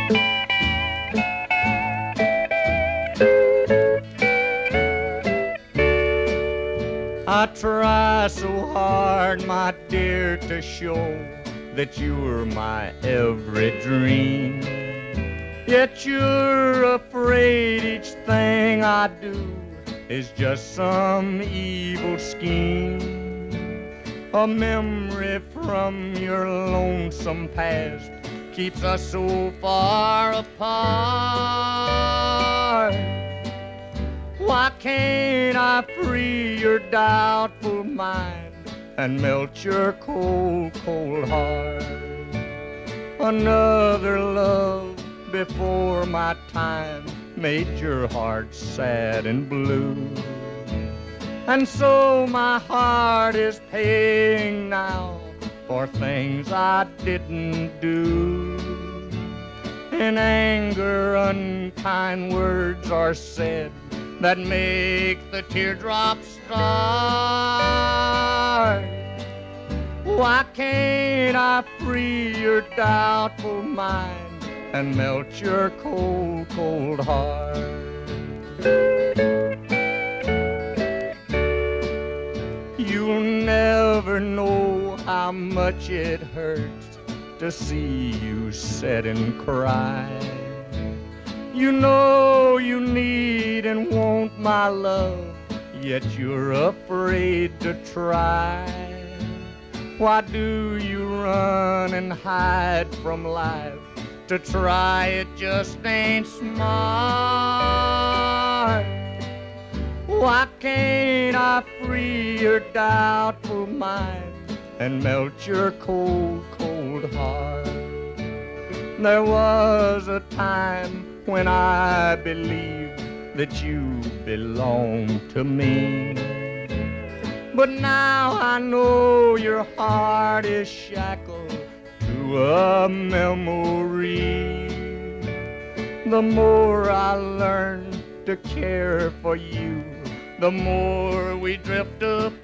I try so hard, my dear, to show that you're my every dream. Yet you're afraid each thing I do is just some evil scheme. A memory from your lonesome past keeps us so far apart. Why can't I free your doubtful mind and melt your cold, cold heart? Another love before my time made your heart sad and blue. And so my heart is paying now for things I didn't do. In anger, unkind words are said that make the teardrops start. Why can't I free your doubtful mind and melt your cold, cold heart? You'll never know how much it hurts to see you sit and cry. You know you need and want my love, yet you're afraid to try. Why do you run and hide from life? To try it just ain't smart. Why can't I free your doubtful mind and melt your cold, cold heart? There was a time when I believed that you belonged to me, but now I know your heart is shackled to a memory. The more I learn to care for you, the more we drift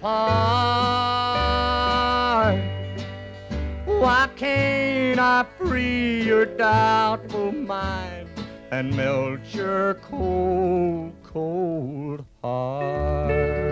apart. Why can't I free your doubtful mind and melt your cold, cold heart?